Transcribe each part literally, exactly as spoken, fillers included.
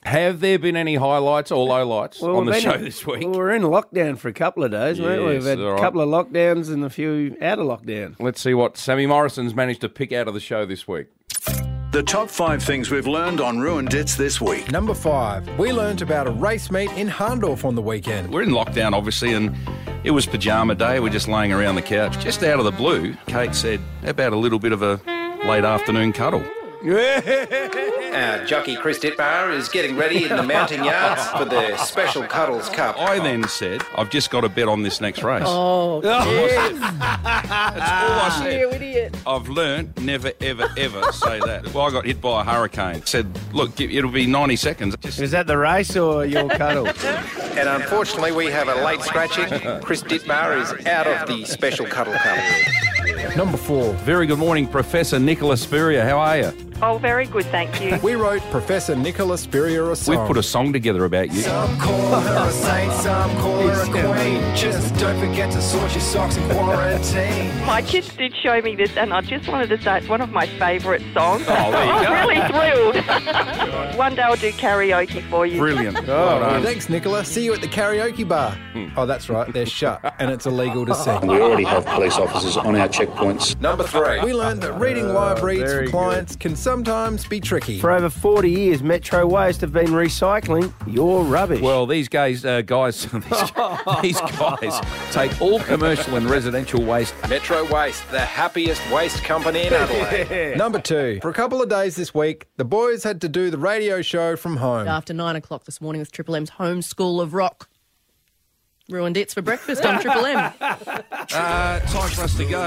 Have there been any highlights or lowlights Well, on the we've show been- this week? Well, we're in lockdown for a couple of days, weren't we? Yes, We've had all a right. couple of lockdowns and a few out of lockdown. Let's see what Sammy Morrison's managed to pick out of the show this week. The top five things we've learned on Ruined Dits this week. Number five, we learnt about a race meet in Hahndorf on the weekend. We're in lockdown, obviously, and it was pyjama day. We're just laying around the couch. Just out of the blue, Kate said, how about a little bit of a late afternoon cuddle? Our jockey Chris Dittmar is getting ready in the mounting yards for the Special Cuddles Cup. I then said, I've just got to bet on this next race. Oh, yes. That's all I said. you idiot. I've learned never, ever, ever say that. Well, I got hit by a hurricane. Said, look, it'll be ninety seconds. Just... Is that the race or your cuddle? And unfortunately, we have a late scratching. Chris Dittmar is out of the Special Cuddle Cup. Number four, Very good morning, Professor Nicola Spurrier. How are you? Oh, very good, thank you. we wrote Professor Nicola Spurrier a song. We've put a song together about you. Some call her a saint, some call her a queen. Just don't forget to sort your socks in quarantine. My kids did show me this, and I just wanted to say it's one of my favourite songs. Oh, there you I'm go. really thrilled. One day I'll do karaoke for you. Brilliant. Oh, Well done. thanks, Nicola. See you at the karaoke bar. Oh, that's right. They're shut, and it's illegal to sing. We already have police officers on our checkpoints. Number three. We learned that reading live reads very for clients can sometimes be tricky. For over forty years, Metro Waste have been recycling your rubbish. Well, these guys, uh, guys, these, these guys take all commercial and residential waste. Metro Waste, the happiest waste company in Adelaide. Number two, for a couple of days this week, the boys had to do the radio show from home. After nine o'clock this morning with Triple M's Home School of Rock. Ruined Dits for breakfast on Triple M. Uh, time for us to go.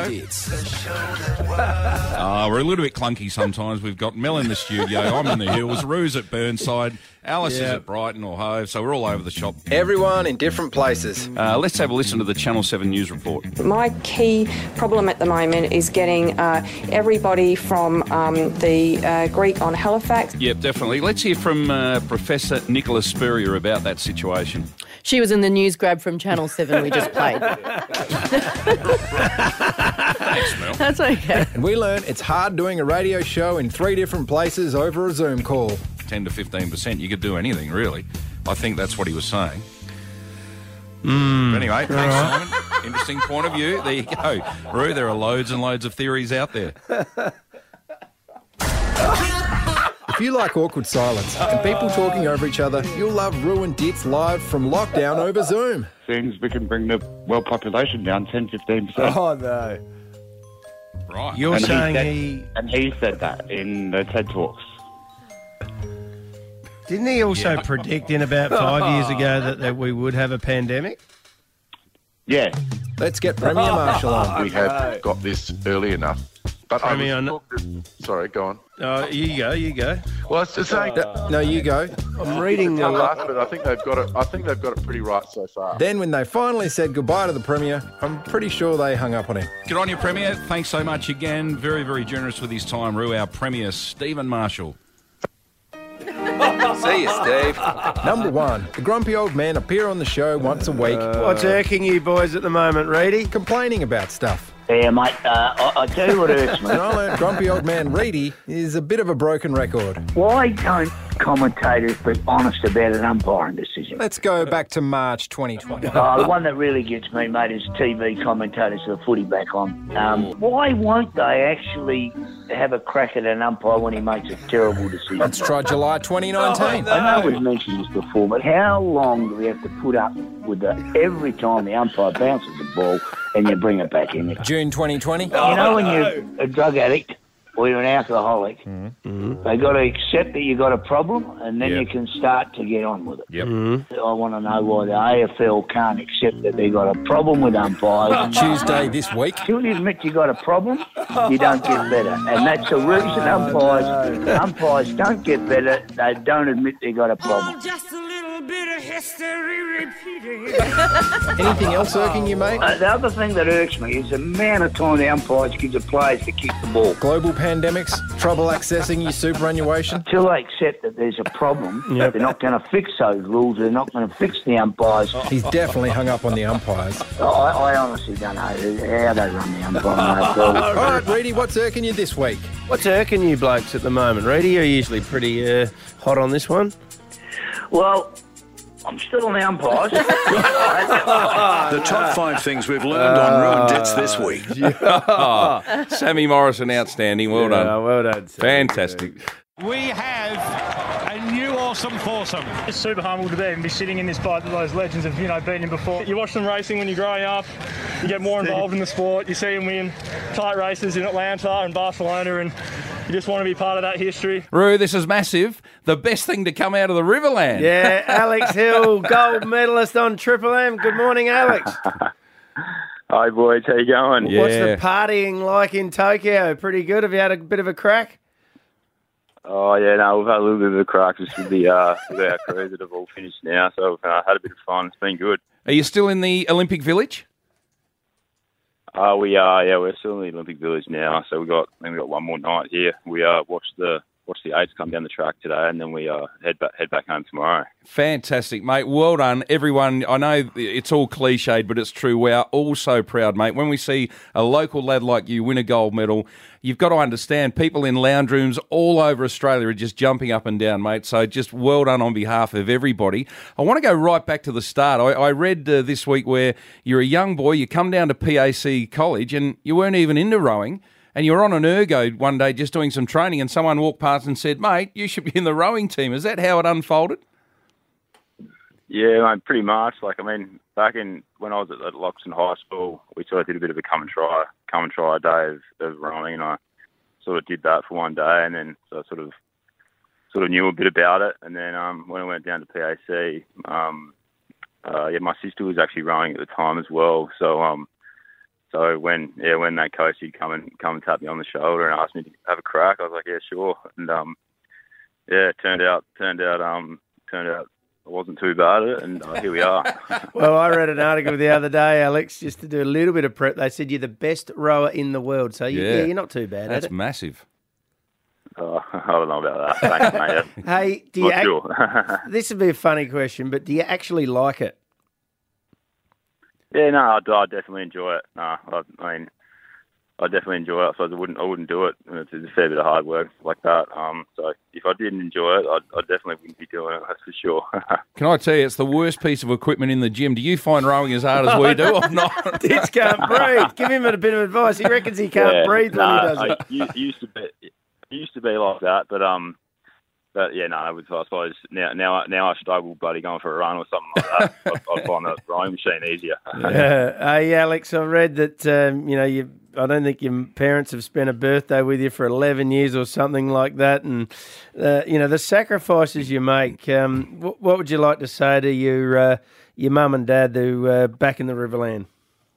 Uh, we're a little bit clunky sometimes. We've got Mel in the studio. I'm in the hills. Rue's at Burnside. Alice is at Brighton or Hove. So we're all over the shop. Everyone in different places. Uh, let's have a listen to the Channel seven News Report. My key problem at the moment is getting uh, everybody from um, the uh, Greek on Halifax. Yep, definitely. Let's hear from uh, Professor Nicola Spurrier about that situation. She was in the news grab from Channel seven we just played. Thanks, Mel. That's okay. And we learned it's hard doing a radio show in three different places over a Zoom call. ten to fifteen percent. You could do anything, really. I think that's what he was saying. But anyway, thanks, Simon. Interesting point of view. There you go. Rue, there are loads and loads of theories out there. If you like awkward silence and people talking over each other, you'll love Ruined Dits live from lockdown over Zoom. Seems we can bring the world population down ten to fifteen percent. Oh, no. Right. You're And he saying said- he... And he said that in the TED Talks. Didn't he also predict in about five years ago that, that we would have a pandemic? Yeah. Let's get Premier Marshall on. We have got this early enough. But I Premier, was no- talking- sorry, go on. Oh, you go, you go. Well, I was just saying that. No, you go. I'm reading... Tough Uh, ask, but I think they've got it. I think they've got it pretty right so far. Then when they finally said goodbye to the Premier, I'm pretty sure they hung up on him. Good on you, Premier. Thanks so much again. Very, very generous with his time, Rue. Our Premier, Stephen Marshall. See you, Steve. Number one, the grumpy old men appear on the show once a week. what's irking you boys at the moment, Reedy? Complaining about stuff. Yeah, mate, uh, I, I tell you what hurts me. And I learned grumpy old man Reedy is a bit of a broken record. Why don't commentators be honest about an umpiring decision? Let's go back to March twenty twenty. Oh, the one that really gets me, mate, is T V commentators for the footy back on. Um, why won't they actually have a crack at an umpire when he makes a terrible decision? Let's try July twenty nineteen. I know we've mentioned this before, but how long do we have to put up with the every time the umpire bounces the ball and you bring it back in? June twenty twenty. You know when you're a drug addict or you're an alcoholic, Mm-hmm. they got to accept that you got a problem and then Yep. you can start to get on with it. Yep. I want to know why the A F L can't accept that they got a problem with umpires. Tuesday this week. Until you admit you got a problem, you don't get better. And that's the reason umpires, umpires don't get better. They don't admit they got a problem. Just a little bit of history repeating. Anything else irking you, mate? Uh, the other thing that irks me is the amount of time the umpires give the players to kick the ball. Global pandemics, trouble accessing your superannuation. Until they accept that there's a problem, they're not going to fix those rules. They're not going to fix the umpires. He's definitely hung up on the umpires. I, I honestly don't know how they run the umpire. All right, Reedy, what's irking you this week? What's irking you blokes at the moment, Reedy? You're usually pretty uh, hot on this one. Well, I'm still on the umpires. The top five things we've learned on Ruined Dits this week. Oh, Sammy Morrison, outstanding. Well Yeah, done. well done, Sammy. Fantastic. We have a new awesome foursome. It's super humble to be and be sitting in this fight that those legends have, you know, beaten him before. You watch them racing when you're growing up, you get more involved in the sport, you see them win tight races in Atlanta and Barcelona, and you just want to be part of that history. Roo, this is massive. The best thing to come out of the Riverland. Yeah, Alex Hill, gold medalist on Triple M. Good morning, Alex. Hi, boys. How you going? What's the partying like in Tokyo? Pretty good. Have you had a bit of a crack? Oh, yeah, no, we've had a little bit of a crack just with, the, uh, with our crews that have all finished now, so we've uh, had a bit of fun. It's been good. Are you still in the Olympic Village? Uh, we are, yeah, we're still in the Olympic Village now, so we got I think we got one more night here. We uh, watched the watch the eights come down the track today, and then we uh, head back head back home tomorrow. Fantastic, mate. Well done, everyone. I know it's all cliched, but it's true. We are all so proud, mate. When we see a local lad like you win a gold medal, you've got to understand people in lounge rooms all over Australia are just jumping up and down, mate. So just well done on behalf of everybody. I want to go right back to the start. I, I read uh, this week where you're a young boy, you come down to P A C college and you weren't even into rowing. And you were on an ergo one day just doing some training and someone walked past and said, mate, you should be in the rowing team. Is that how it unfolded? Yeah, mate, pretty much. Like, I mean, back in when I was at, at Loxton High School, we sort of did a bit of a come and try, come and try day of, of rowing, and I sort of did that for one day, and then so I sort of sort of knew a bit about it. And then um, when I went down to P A C, um, uh, yeah, my sister was actually rowing at the time as well. So um, so when yeah when that coach he'd come and come and tap me on the shoulder and asked me to have a crack, I was like, yeah, sure. And um, yeah, it turned out turned out um turned out. I wasn't too bad at it, and uh, here we are. Well, I read an article the other day, Alex, just to do a little bit of prep. They said you're the best rower in the world, so you, yeah. yeah, you're not too bad That's at it. massive. Uh, I don't know about that. Thanks, mate. Hey, do you Not ac- sure. this would be a funny question, but do you actually like it? Yeah, no, I, I definitely enjoy it. No, I, I mean, I definitely enjoy it. I suppose I wouldn't, I wouldn't do it. It's a fair bit of hard work like that. Um, so if I didn't enjoy it, I, I definitely wouldn't be doing it. That's for sure. Can I tell you, it's the worst piece of equipment in the gym. Do you find rowing as hard as we do or not? Ditch can't breathe. Give him a bit of advice. He reckons he can't yeah, breathe when no, he does I, it. it used to be, it used to be like that, but um, but yeah, no, I, would, I suppose now, now, now I struggle, bloody going for a run or something like that. I'd, I'd find the rowing machine easier. Yeah. Hey, Alex, I read that um, you know you. I don't think your parents have spent a birthday with you for eleven years or something like that. And, uh, you know, the sacrifices you make, um, what, what would you like to say to your uh, your mum and dad who uh, back in the Riverland?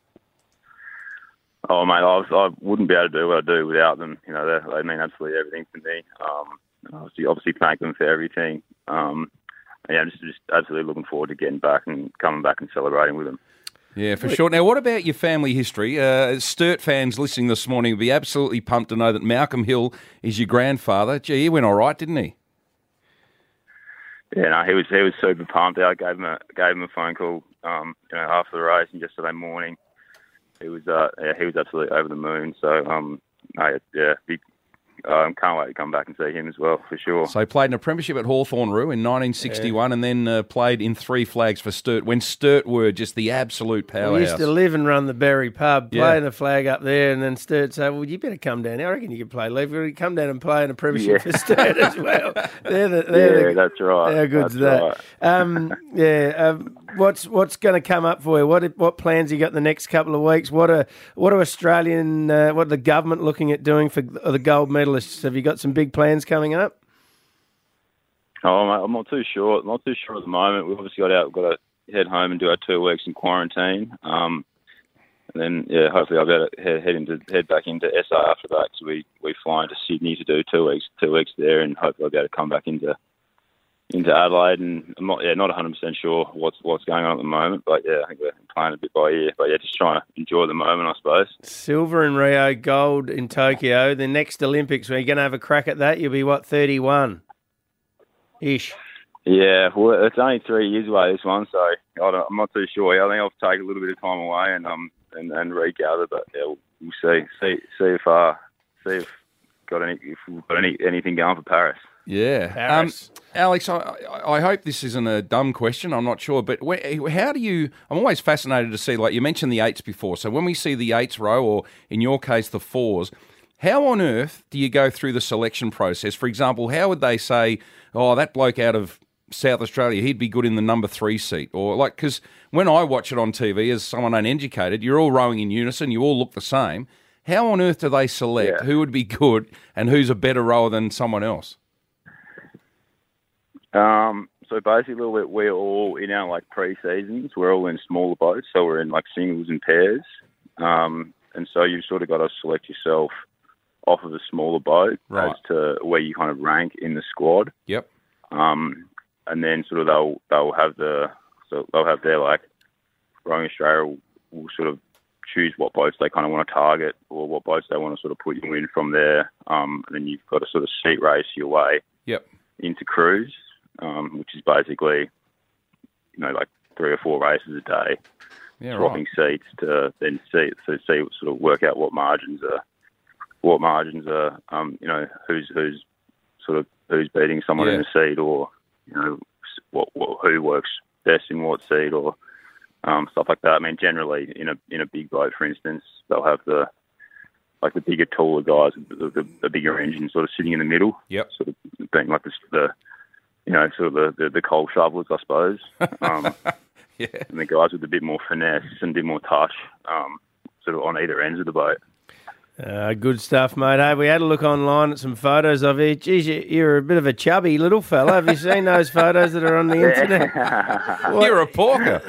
Oh, mate, I, was, I wouldn't be able to do what I do without them. You know, they, they mean absolutely everything to me. Um, obviously, obviously thank them for everything. Um, yeah, I'm just, just absolutely looking forward to getting back and coming back and celebrating with them. Yeah, for sure. Now, what about your family history? Uh, Sturt fans listening this morning will be absolutely pumped to know that Malcolm Hill is your grandfather. Gee, he went all right, didn't he? Yeah, no, he was he was super pumped. I gave him a gave him a phone call, um, you know, after the race and yesterday morning. He was uh, yeah, he was absolutely over the moon. So, um, no, yeah, big. Um, can't wait to come back and see him as well, for sure. So he played in a premiership at Hawthorn Roo in nineteen sixty-one, yeah. and then uh, played in three flags for Sturt, when Sturt were just the absolute powerhouse. We used to live and run the Berry pub, Yeah. playing the flag up there, and then Sturt said, well, you better come down here. I reckon you could play leave. You come down and play in a premiership Yeah. for Sturt as well. They're the, they're yeah, the, that's right. How good's That's that? right. Um, yeah. Um, what's what's going to come up for you? What what plans you got in the next couple of weeks? What are what are Australian? Uh, what are the government looking at doing for the gold medalists? Have you got some big plans coming up? Oh, mate, I'm not too sure. I'm not too sure at the moment. We've obviously got out. We've got to head home and do our two weeks in quarantine. Um, and then, yeah, hopefully I'll be able to head, head into head back into S A after that, because we we fly into Sydney to do two weeks two weeks there, and hopefully I'll be able to come back into into Adelaide. And I'm not yeah not one hundred percent sure what's what's going on at the moment, but yeah, I think we're playing a bit by ear. But yeah, just trying to enjoy the moment, I suppose. Silver in Rio, gold in Tokyo. The next Olympics, we're going to have a crack at that. You'll be what, thirty-one ish. Yeah, well, it's only three years away, this one, so I don't, I'm not too sure. I think I'll take a little bit of time away and um and, and regather, but yeah, we'll, we'll see see see if uh see if got any if we've got any anything going for Paris. Yeah. Paris. Um, Alex, I, I I hope this isn't a dumb question. I'm not sure. But where, how do you... I'm always fascinated to see, like you mentioned the eights before. So when we see the eights row, or in your case, the fours, how on earth do you go through the selection process? For example, how would they say, oh, that bloke out of South Australia, he'd be good in the number three seat? Or like, because when I watch it on T V as someone uneducated, you're all rowing in unison, you all look the same. How on earth do they select Yeah. who would be good and who's a better rower than someone else? Um, so basically, we're, we're all in our like pre-seasons. We're all in smaller boats, so we're in like singles and pairs. Um, and so you've sort of got to select yourself off of a smaller boat Right. as to where you kind of rank in the squad. Yep. Um, and then sort of they'll they'll have the so they'll have their like Rowing Australia will, will sort of choose what boats they kind of want to target or what boats they want to sort of put you in from there. Um, and then you've got to sort of seat race your way Yep. into cruise, um, which is basically, you know, like three or four races a day, Yeah, swapping right. seats to then see, to see sort of work out what margins are, what margins are, um, you know, who's who's sort of who's beating someone in Yeah. the seat, or you know, what, what who works best in what seat, or um, stuff like that. I mean, generally in a in a big boat, for instance, they'll have the like the bigger, taller guys, the, the, the bigger engine sort of sitting in the middle. Yep. Sort of being like the, the you know, sort of the, the, the coal shovelers, I suppose. Um, yeah. And the guys with a bit more finesse and a bit more touch, um, sort of on either ends of the boat. Uh, good stuff, mate. Hey, we had a look online at some photos of you. Geez, you, you're a bit of a chubby little fella. Have you seen those photos that are on the internet? What- You're a porker.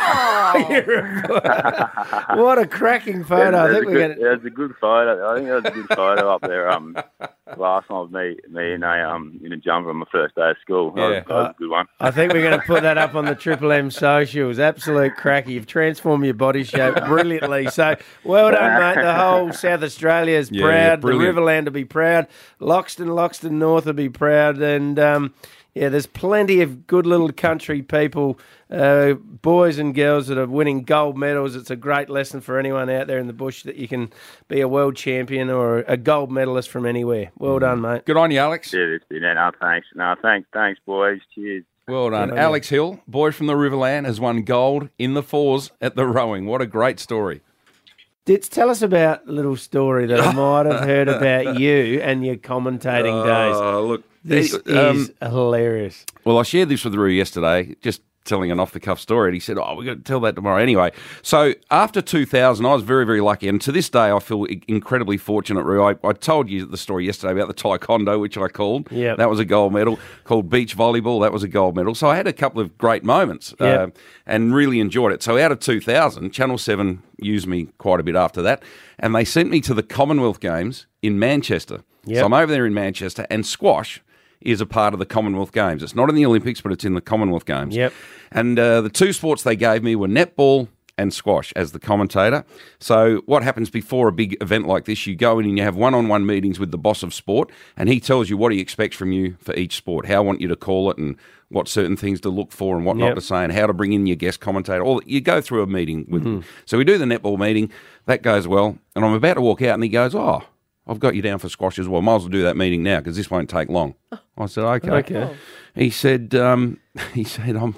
You're a porker. What a cracking photo. I There's think a we're good, going to... there's a good photo. I think there's a good photo up there. Um, last night, me, me and a um in a jumper on my first day of school. That, was, Yeah. that was a good one. I think we're going to put that up on the Triple M socials. Absolute cracky. You've transformed your body shape brilliantly. So, well done, mate. The whole South Australia is Yeah, proud. brilliant. The Riverland will be proud. Loxton, Loxton North will be proud. And, um, yeah, there's plenty of good little country people, uh, boys and girls that are winning gold medals. It's a great lesson for anyone out there in the bush that you can be a world champion or a gold medalist from anywhere. Well done, mate. Good on you, Alex. Yeah, it's been, no, thanks. No, thanks, thanks, boys. Cheers. Well done. Good on you. Alex Hill, boy from the Riverland, has won gold in the fours at the rowing. What a great story. Ditz, tell us about a little story that I might have heard about you and your commentating days. Oh, look. This um, is hilarious. Well, I shared this with Roo yesterday, just telling an off-the-cuff story, and he said, oh, we're going to tell that tomorrow. Anyway, so after two thousand, I was very, very lucky, and to this day, I feel incredibly fortunate, Roo. I, I told you the story yesterday about the taekwondo, which I called. Yep. That was a gold medal. Called beach volleyball, that was a gold medal. So I had a couple of great moments Yep. uh, and really enjoyed it. So out of two thousand, Channel seven used me quite a bit after that, and they sent me to the Commonwealth Games in Manchester. Yep. So I'm over there in Manchester, and squash is a part of the Commonwealth Games. It's not in the Olympics, but it's in the Commonwealth Games. Yep. And uh, the two sports they gave me were netball and squash as the commentator. So what happens before a big event like this, you go in and you have one-on-one meetings with the boss of sport, and he tells you what he expects from you for each sport, how I want you to call it, and what certain things to look for and what Yep. not to say, and how to bring in your guest commentator. All you go through a meeting with Mm-hmm. him. So we do the netball meeting. That goes well. And I'm about to walk out, and he goes, oh, I've got you down for squash as well. Might as well do that meeting now because this won't take long. I said, okay. Okay. He said, um, he said, I'm,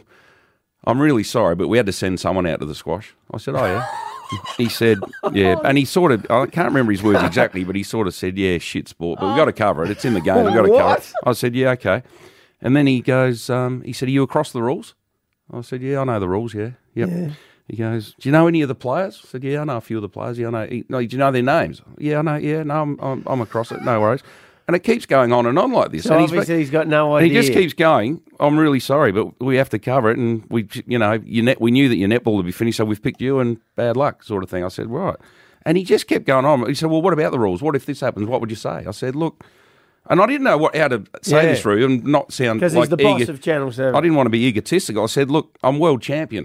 I'm really sorry, but we had to send someone out to the squash. I said, oh yeah. He said, yeah, and he sort of, I can't remember his words exactly, but he sort of said, yeah, shit sport, but we've got to cover it. It's in the game. We've got to cover What? it. I said, yeah, okay. And then he goes, um, he said, are you across the rules? I said, yeah, I know the rules, yeah. Yep. Yeah. He goes, do you know any of the players? I said, yeah, I know a few of the players. Yeah, I know. He, no, do you know their names? Yeah, I know. Yeah, no, I'm, I'm, I'm across it. No worries. And it keeps going on and on like this. So and obviously he's got no and idea. he just keeps going. I'm really sorry, but we have to cover it. And we, you know, your net, we knew that your netball would be finished, so we've picked you. And bad luck, sort of thing. I said, right. And he just kept going on. He said, well, what about the rules? What if this happens? What would you say? I said, look. And I didn't know what how to say Yeah. this, Roo, and not sound Because like he's the boss ego- of Channel seven. I didn't want to be egotistical. I said, look, I'm world champion.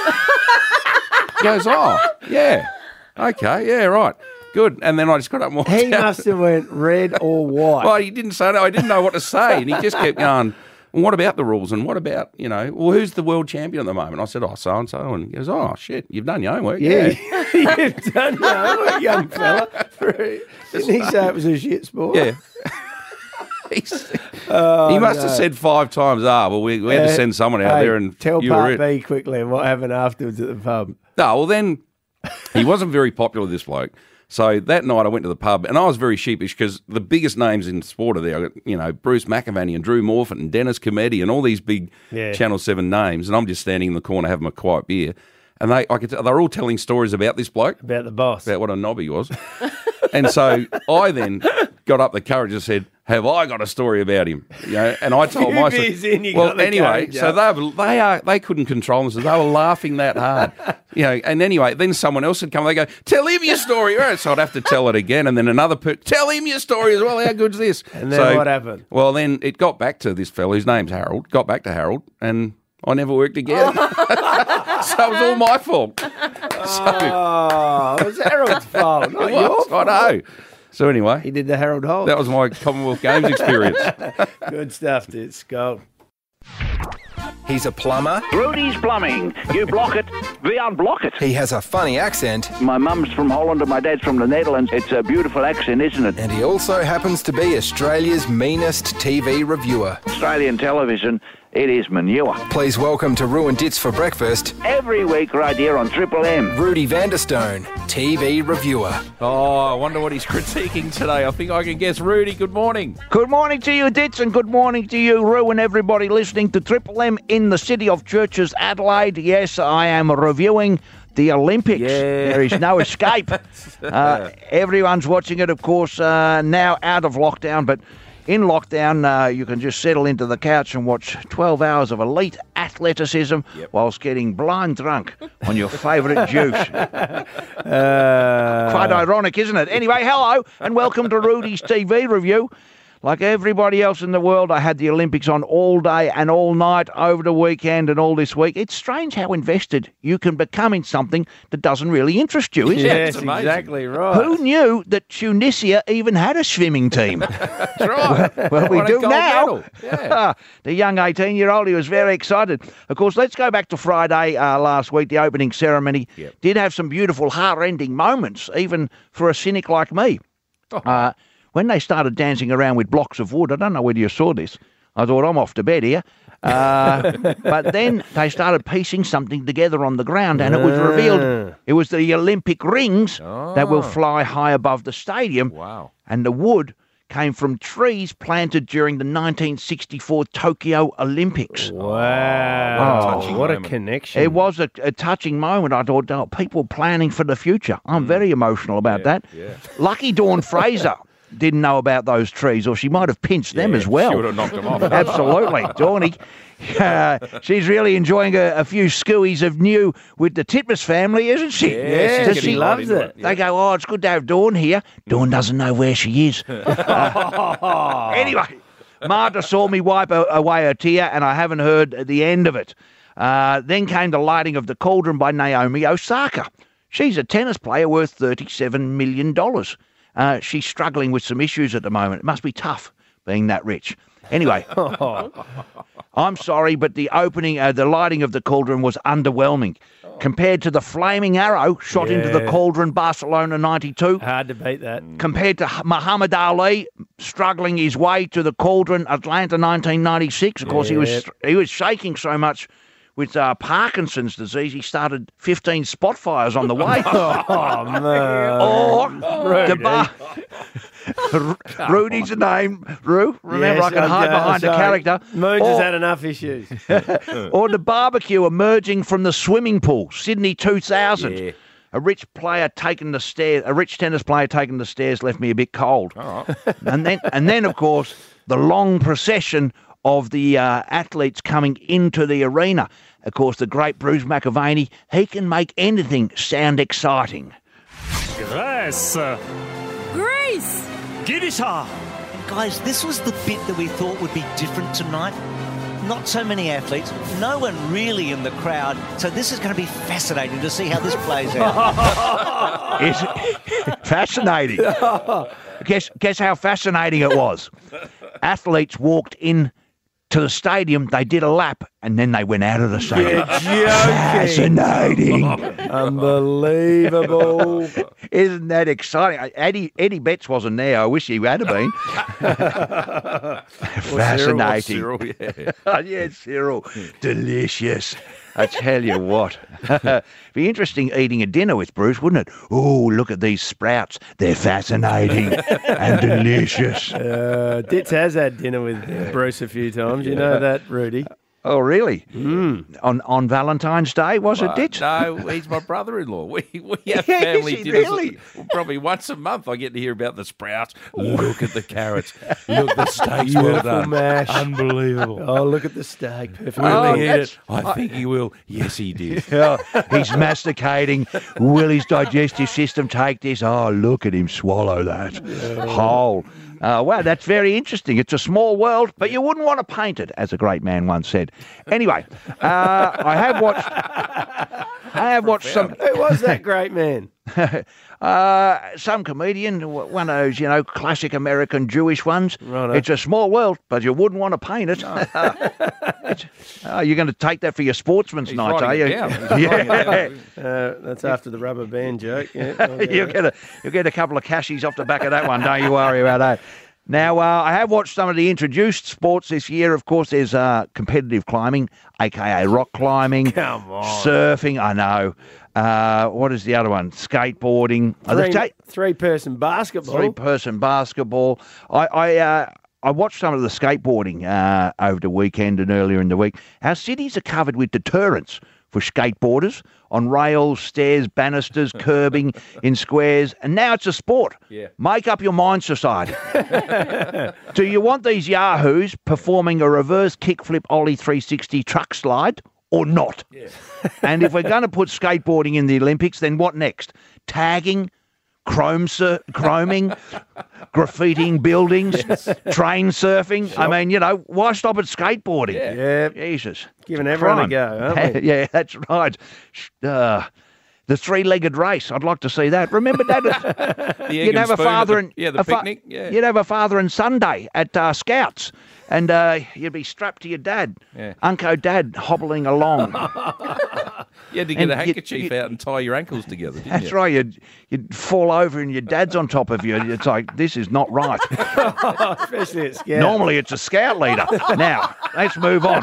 He goes, oh, yeah. Okay, yeah, right. Good. And then I just got up and walked He out. must have went red or white. Well, he didn't say that. I didn't know what to say. And he just kept going, well, what about the rules? And what about, you know, well, who's the world champion at the moment? I said, oh, so-and-so. And he goes, oh, shit, you've done your homework. Yeah, Yeah. you've done your homework, young fella. Didn't he say it was a shit sport? Yeah. Oh, he must no. have said five times, ah, well, we, we had to Uh, send someone out hey, there and tell you were Part it. B quickly and what happened afterwards at the pub. No, well, then he wasn't very popular, this bloke. So that night I went to the pub and I was very sheepish because the biggest names in sport are there. I got, you know, Bruce McAvaney and Drew Morfitt and Dennis Cometti and all these big Yeah. Channel seven names. And I'm just standing in the corner having a quiet beer. And they, I could, tell, they were all telling stories about this bloke. About the boss. About what a knob he was. And so I then got up the courage and said, have I got a story about him? You know, and I told Few my beers in, you well, got the anyway, courage so up. they were, they are they couldn't control themselves. They were laughing that hard, you know. And anyway, then someone else would come. They go, tell him your story. Right, so I'd have to tell it again, and then another per- tell him your story as well. How good's this? And then so, what happened? Well, then it got back to this fellow whose name's Harold. Got back to Harold, and I never worked again. So it was all my fault. Oh, it was Harold's fault, not It your was, fault. I know. So anyway, He did the Harold Holt. that was my Commonwealth Games experience. Good stuff, dude. Skull. He's a plumber. Rudy's Plumbing. You block it, we unblock it. He has a funny accent. My mum's from Holland and my dad's from the Netherlands. It's a beautiful accent, isn't it? And he also happens to be Australia's meanest T V reviewer. Australian television, it is manure. Please welcome to Ruin Dits for Breakfast, Every week right here on Triple M. Rudy Vanderstone, T V reviewer. Oh, I wonder what he's critiquing today. I think I can guess. Rudy, good morning. Good morning to you, Dits, and good morning to you, Rue, and everybody listening to Triple M in the city of churches, Adelaide. Yes, I am reviewing the Olympics. There is no escape. Uh, everyone's watching it, of course, uh, now out of lockdown, but in lockdown, uh, you can just settle into the couch and watch twelve hours of elite athleticism whilst getting blind drunk on your favourite juice. Uh, Quite ironic, isn't it? Anyway, hello and welcome to Rudy's T V review. Like everybody else in the world, I had the Olympics on all day and all night over the weekend and all this week. It's strange how invested you can become in something that doesn't really interest you, isn't yes, it? exactly right. Who knew that Tunisia even had a swimming team? That's right. Well, we Won a do gold now. medal. Yeah. The young eighteen-year-old, he was very excited. Of course, let's go back to Friday uh, last week, the opening ceremony. Yep. Did have some beautiful, heart-rending moments, even for a cynic like me. Uh, when they started dancing around with blocks of wood, I don't know whether you saw this, I thought, I'm off to bed here. Uh, but then they started piecing something together on the ground, and it was revealed it was the Olympic rings that will fly high above the stadium. Wow. And the wood came from trees planted during the nineteen sixty-four Tokyo Olympics. Wow. touching what a moment. connection. It was a, a touching moment. I thought, oh, people planning for the future. I'm very emotional about that. yeah. Lucky Dawn Fraser didn't know about those trees, or she might have pinched them as well. She would have knocked them off. Absolutely. Dawny, uh, she's really enjoying a, a few skewies of new with the Titmus family, isn't she? Yeah, she's Does getting she right loves into it. They go, oh, it's good to have Dawn here. Dawn doesn't know where she is. Uh, anyway, Marta saw me wipe a- away a tear, and I haven't heard the end of it. Uh, then came the lighting of the cauldron by Naomi Osaka. She's a tennis player worth thirty-seven million dollars. Uh, she's struggling with some issues at the moment. It must be tough being that rich. Anyway, I'm sorry, but the opening, uh, the lighting of the cauldron was underwhelming. Compared to the flaming arrow shot into the Yeah. cauldron, Barcelona ninety-two. Hard to beat that. Compared to Muhammad Ali struggling his way to the cauldron, Atlanta nineteen ninety-six. Of course, he was Yep. he was shaking so much with uh, Parkinson's disease, he started fifteen spot fires on the way. Oh, man. Or Rudy. the bar. Rudy's the name. Rue. Remember, Yes, I can hide uh, behind the sorry. character. Moons Or- has had enough issues. or the barbecue emerging from the swimming pool, Sydney two thousand. Yeah. A rich player taking the stairs, a rich tennis player taking the stairs left me a bit cold. All right. And then, and then, of course, the long procession of the uh, athletes coming into the arena. Of course, the great Bruce McAvaney, he can make anything sound exciting. Grace. Greece! Girisha. Guys, this was the bit that we thought would be different tonight. Not so many athletes, no one really in the crowd. So this is going to be fascinating to see how this plays out. It's fascinating. guess, guess how fascinating it was. Athletes walked in to the stadium, they did a lap, and then they went out of the stadium. You're joking. Fascinating. Unbelievable. Isn't that exciting? Eddie Eddie Betts wasn't there. I wish he had been. Fascinating. Cyril, yeah. Yeah, Cyril. Delicious. I tell you what. Be interesting eating a dinner with Bruce, wouldn't it? Oh, look at these sprouts. They're fascinating and delicious. Uh, Ditz has had dinner with Bruce a few times. You know that, Rudy. Oh, really? Mm. On on Valentine's Day, was Well, it, Ditch? No, he's my brother-in-law. We we have Yeah, family is he dinners really? probably once a month. I get to hear about the sprouts. Look at the carrots. Look, the steak's well Beautiful done. mash. Unbelievable. Oh, look at the steak. Perfect. Will Oh, he eat that's- it? I think he will. Yes, he did. Yeah, he's masticating. Will his digestive system take this? Oh, look at him swallow that whole. Uh, wow, that's very interesting. It's a small world, but you wouldn't want to paint it, as a great man once said. Anyway, uh, I have watched. I have watched some. Who was that great man? uh, some comedian, one of those, you know, classic American Jewish ones. Righto. It's a small world, but you wouldn't want to paint it. It's- oh, you're going to take that for your sportsman's He's night, are writing you? it down. He's writing it down. Uh, that's after the rubber band joke. Yeah, I'll go you'll there. get a you'll get a couple of cashies off the back of that one. Don't you worry about that. Now, uh, I have watched some of the introduced sports this year. Of course, there's uh, competitive climbing, aka rock climbing, Come on. surfing. I know. Uh, what is the other one? Skateboarding. Oh, the Three, sta- three-person basketball. three-person basketball. I I, uh, I watched some of the skateboarding uh, over the weekend and earlier in the week. Our cities are covered with deterrents for skateboarders on rails, stairs, banisters, curbing, in squares, and now it's a sport. Yeah. Make up your mind, society. Do you want these yahoos performing a reverse kickflip ollie three sixty truck slide or not? Yeah. And if we're going to put skateboarding in the Olympics, then what next? Tagging, chrome sur- chroming, graffitiing buildings, train surfing. I mean, you know, why stop at skateboarding? Yeah. Jesus. Giving everyone a Crime. go, aren't we? Yeah, that's right. Sh- Uh, the three-legged race. I'd like to see that. Remember that? The egg You'd and have a spoon at father the- and yeah, the a fa- picnic. Yeah. You'd have a father and son day at uh, Scouts, and uh, you'd be strapped to your dad, Yeah. Unco Dad, hobbling along. You had to get And a you- handkerchief you- out and tie your ankles together, didn't That's you? right. You'd you'd fall over and your dad's on top of you. It's like, this is not right. Especially at Scout. Normally it's a scout leader. Now, let's move on.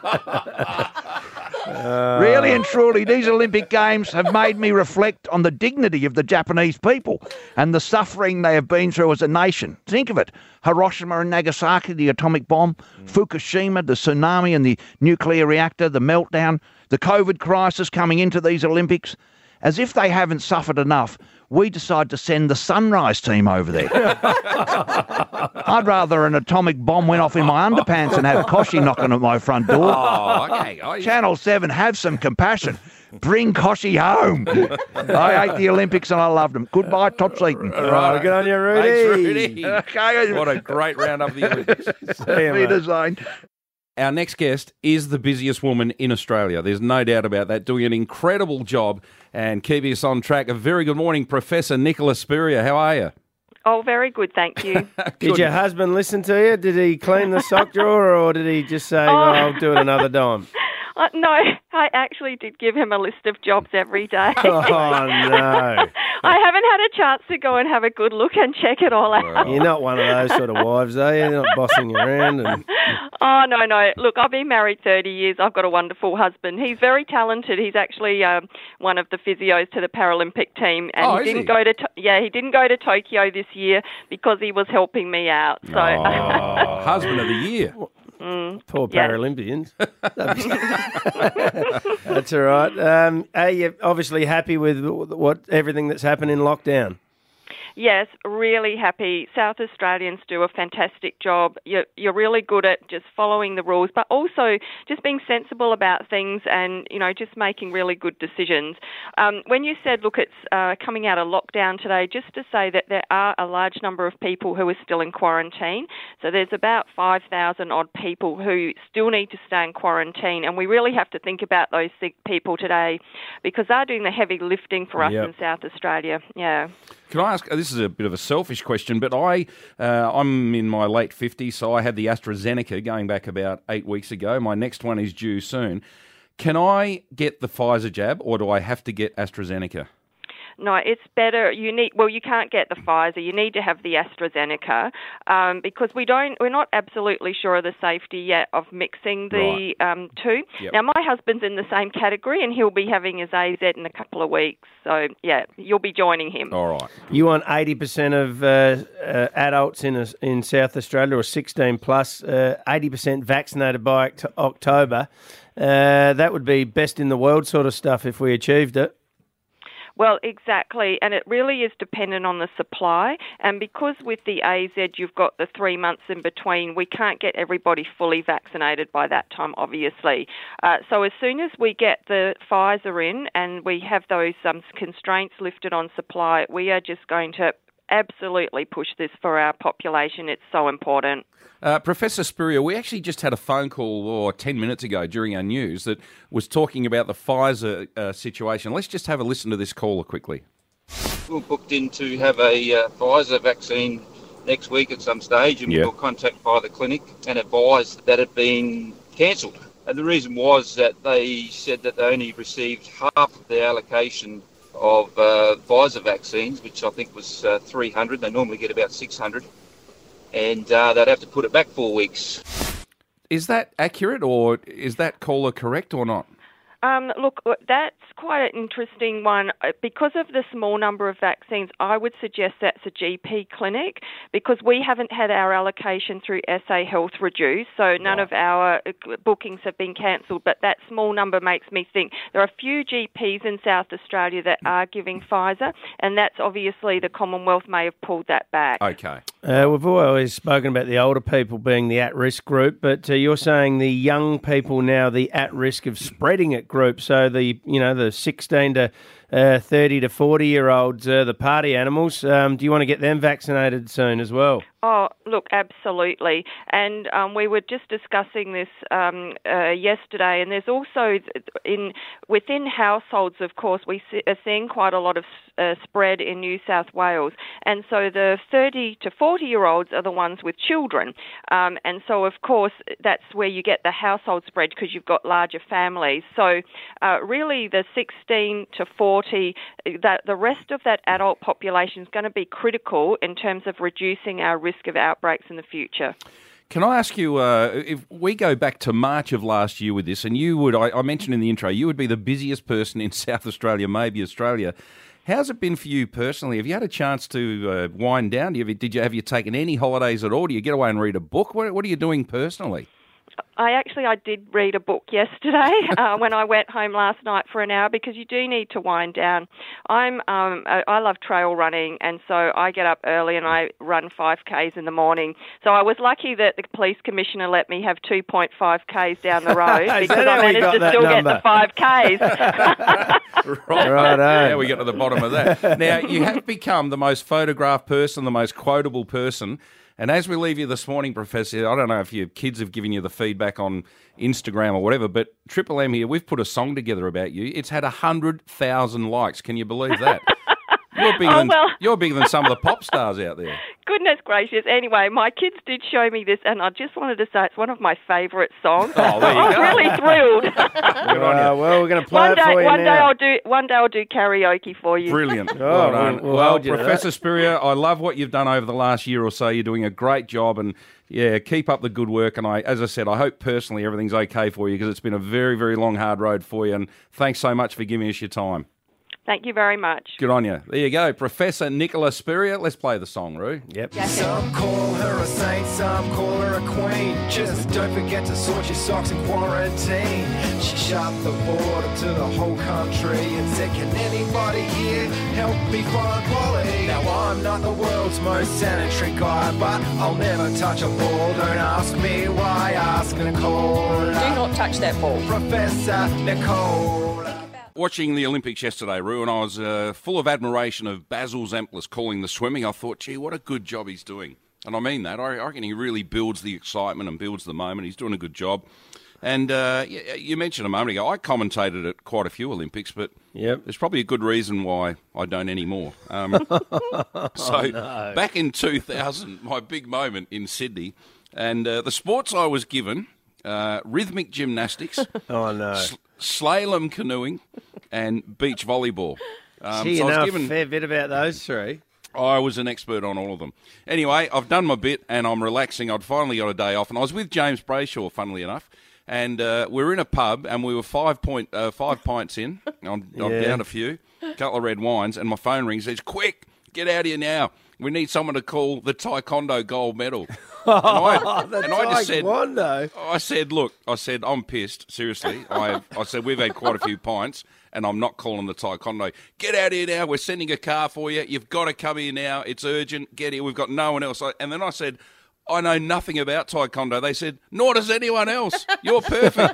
Really and truly, these Olympic Games have made me reflect on the dignity of the Japanese people and the suffering they have been through as a nation. Think of it. Hiroshima and Nagasaki, the atomic bomb, Fukushima, the tsunami and the nuclear reactor, the meltdown, the COVID crisis coming into these Olympics. As if they haven't suffered enough, we decide to send the Sunrise team over there. I'd rather an atomic bomb went off in my underpants and have Koshi knocking at my front door. Oh, okay. Oh, yeah. Channel seven, have some compassion. Bring Koshi home. I hate the Olympics and I loved them. Goodbye, Tots Eaton. Right, good on you, Rudy. Thanks, Rudy. Okay. What a great round of the Olympics. See you, mate. Design. Our next guest is the busiest woman in Australia. There's no doubt about that. Doing an incredible job and keeping us on track. A very good morning, Professor Nicola Spurrier. How are you? Oh, very good, thank you. Did your husband listen to you? Did he clean the sock drawer or did he just say, Oh. well, I'll do it another time? Uh, no, I actually did give him a list of jobs every day. Oh, no. I haven't had a chance to go and have a good look and check it all out. You're not one of those sort of wives, are you? You're not bossing around. And... Oh, no, no. Look, I've been married thirty years. I've got a wonderful husband. He's very talented. He's actually um, one of the physios to the Paralympic team. And Oh, he is didn't he? go to to- yeah, he didn't go to Tokyo this year because he was helping me out. So Oh, husband of the year. mm, Poor yeah. Paralympians. That's all right. Um, are you obviously happy with what everything that's happened in lockdown? Yes, really happy. South Australians do a fantastic job. You're, you're really good at just following the rules, but also just being sensible about things and, you know, just making really good decisions. Um, when you said, look, it's uh, coming out of lockdown today, just to say that there are a large number of people who are still in quarantine. So there's about five thousand odd people who still need to stay in quarantine, and we really have to think about those th- people today because they're doing the heavy lifting for us Yep. in South Australia. Yeah. Can I ask, this is a bit of a selfish question, but I, uh, I'm in my late fifties, so I had the AstraZeneca going back about eight weeks ago. My next one is due soon. Can I get the Pfizer jab, or do I have to get AstraZeneca? No, it's better. You need. Well, you can't get the Pfizer. You need to have the AstraZeneca um, because we don't. We're not absolutely sure of the safety yet of mixing the Right. um, two. Yep. Now, my husband's in the same category, and he'll be having his A Z in a couple of weeks. So, yeah, you'll be joining him. All right. You want eighty percent of uh, uh, adults in a, in South Australia, or sixteen plus, uh, eighty percent vaccinated by Oct- October. Uh, that would be best in the world sort of stuff if we achieved it. Well, exactly, and it really is dependent on the supply. And because with the A Z you've got the three months in between, we can't get everybody fully vaccinated by that time, obviously. Uh, so as soon as we get the Pfizer in and we have those um, constraints lifted on supply, we are just going to absolutely push this for our population. It's so important. Uh, Professor Spurrier, we actually just had a phone call oh, ten minutes ago during our news that was talking about the Pfizer uh, situation. Let's just have a listen to this caller quickly. We were booked in to have a uh, Pfizer vaccine next week at some stage, and Yeah. we got contacted by the clinic and advised that it had been cancelled. And the reason was that they said that they only received half of the allocation of uh, Pfizer vaccines, which I think was uh, three hundred. They normally get about six hundred. And uh, they'd have to put it back four weeks. Is that accurate, or is that caller correct or not? Um, look, that's quite an interesting one. Because of the small number of vaccines, I would suggest that's a G P clinic, because we haven't had our allocation through S A Health reduced, so none of our bookings have been cancelled, but that small number makes me think there are a few G Ps in South Australia that are giving Pfizer, and that's obviously the Commonwealth may have pulled that back. Okay. Uh, we've always spoken about the older people being the at-risk group, but uh, you're saying the young people now the at-risk of spreading it group. So the you know the sixteen to uh, thirty to forty year olds, uh, the party animals. Um, do you want to get them vaccinated soon as well? Oh, look, absolutely. And um, we were just discussing this um, uh, yesterday, and there's also in within households, of course, we see, are seeing quite a lot of uh, spread in New South Wales. And so the thirty to forty year olds are the ones with children. Um, and so, of course, that's where you get the household spread because you've got larger families. So uh, really the sixteen to forty, that the rest of that adult population is going to be critical in terms of reducing our risk of outbreaks in the future. Can I ask you, uh, if we go back to March of last year with this, and you would, I, I mentioned in the intro, you would be the busiest person in South Australia, maybe Australia. How's it been for you personally? Have you had a chance to uh, wind down? Do you, did you have you taken any holidays at all? Do you get away and read a book? What, what are you doing personally? I actually, I did read a book yesterday uh, when I went home last night for an hour, because you do need to wind down. I'm, um, I, I love trail running, and so I get up early and I run five Ks in the morning. So I was lucky that the police commissioner let me have two point five Ks down the road because I managed to still number? get the five Ks. Right, right. Now we get to the bottom of that. Now, you have become the most photographed person, the most quotable person. And as we leave you this morning, Professor, I don't know if your kids have given you the feedback on Instagram or whatever, but Triple M here, we've put a song together about you. It's had one hundred thousand likes. Can you believe that? You're bigger, Oh, than, well. you're bigger than some of the pop stars out there. Goodness gracious. Anyway, my kids did show me this, and I just wanted to say it's one of my favourite songs. Oh, there you I'm go. really thrilled. Good on Uh, you. well, we're going to play one it day, for you one now. day I'll do. One day I'll do karaoke for you. Brilliant. Oh, well done. we'll- we'll well, hold you to Professor that. Spurrier, I love what you've done over the last year or so. You're doing a great job, and yeah, keep up the good work. And I, as I said, I hope personally everything's okay for you, because it's been a very, very long, hard road for you. And thanks so much for giving us your time. Thank you very much. Good on you. There you go, Professor Nicola Spurrier. Let's play the song, Roo. Yep. Some call her a saint, some call her a queen. Just don't forget to sort your socks in quarantine. She shut the border to the whole country and said, can anybody here help me find quality? Now I'm not the world's most sanitary guy, but I'll never touch a ball. Don't ask me why, ask Nicole. Do not touch that ball. Professor Nicole. Watching the Olympics yesterday, Roo, and I was uh, full of admiration of Basil Zemplis calling the swimming. I thought, gee, what a good job he's doing. And I mean that. I reckon he really builds the excitement and builds the moment. He's doing a good job. And uh, you, you mentioned a moment ago, I commentated at quite a few Olympics, but yep. there's probably a good reason why I don't anymore. Um, so oh, no. back in two thousand, my big moment in Sydney, and uh, the sports I was given, uh, rhythmic gymnastics, oh no, sl- slalom canoeing, and beach volleyball. Um, Gee, so you I know was a given, fair bit about those three. I was an expert on all of them. Anyway, I've done my bit and I'm relaxing. I'd finally got a day off, and I was with James Brayshaw, funnily enough, and uh, we were in a pub and we were five point uh, five pints in. I'm, I'm Yeah. down a few, a couple of red wines, and my phone rings. Says, "Quick, get out of here now. We need someone to call the Taekwondo gold medal." And I, the and I just said, Taekwondo. I said, look, I said, I'm pissed, seriously. I have, I said, we've had quite a few pints, and I'm not calling the Taekwondo. Get out here now. We're sending a car for you. You've got to come here now. It's urgent. Get here. We've got no one else. And then I said, I know nothing about Taekwondo. They said, nor does anyone else. You're perfect.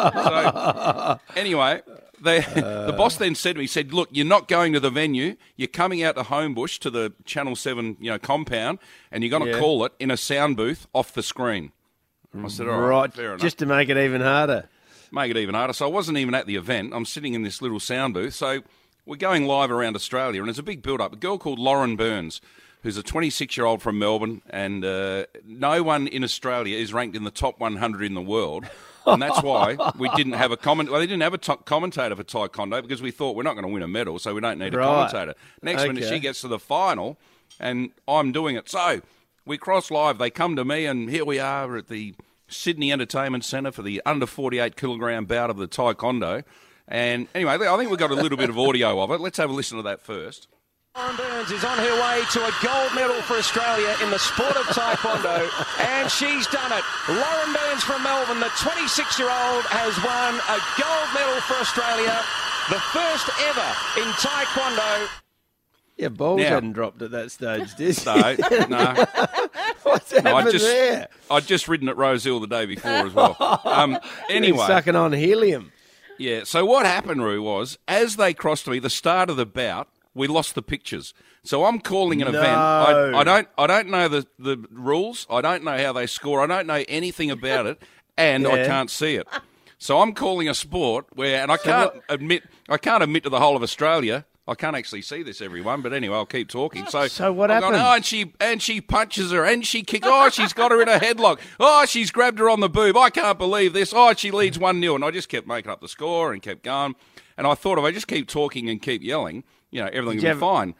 So, anyway, they, Uh. the boss then said to me, he said, look, you're not going to the venue. You're coming out to Homebush to the Channel seven you know, compound, and you're going to Yeah. call it in a sound booth off the screen. I said, all right, Right, fair enough. just to make it even harder. Make it even harder. So I wasn't even at the event. I'm sitting in this little sound booth. So we're going live around Australia, and there's a big build-up. A girl called Lauren Burns, who's a twenty-six-year-old from Melbourne, and uh, no one in Australia is ranked in the top one hundred in the world. And that's why we didn't have a comment. Well, they didn't have a t- commentator for Taekwondo because we thought we're not going to win a medal, so we don't need a Right. commentator. Next minute, Okay. she gets to the final, and I'm doing it. So we cross live. They come to me, and here we are at the Sydney Entertainment Centre for the under forty-eight kilogram bout of the Taekwondo. And anyway, I think we've got a little bit of audio of it. Let's have a listen to that first. Lauren Burns is on her way to a gold medal for Australia in the sport of Taekwondo, and she's done it. Lauren Burns from Melbourne, the twenty-six-year-old, has won a gold medal for Australia, the first ever in Taekwondo. Yeah, balls Now- hadn't dropped at that stage, did he? No, no. What's No, happened I'd just, there? I'd just ridden at Rose Hill the day before as well. Um, Been anyway, sucking on helium. yeah. So what happened, Roo, was as they crossed me, the start of the bout, we lost the pictures. So I'm calling an No. event. I, I don't. I don't know the, the rules. I don't know how they score. I don't know anything about it, and I Yeah. can't see it. So I'm calling a sport where, and I So can't what- admit. I can't admit to the whole of Australia. I can't actually see this, everyone, but anyway, I'll keep talking. So, So what I'm going, happened? oh, and she and she punches her, and she kicks. Oh, she's got her in a headlock. Oh, she's grabbed her on the boob. I can't believe this. Oh, she leads one nil, and I just kept making up the score and kept going. And I thought if I just keep talking and keep yelling, you know, everything Did will you be have- fine.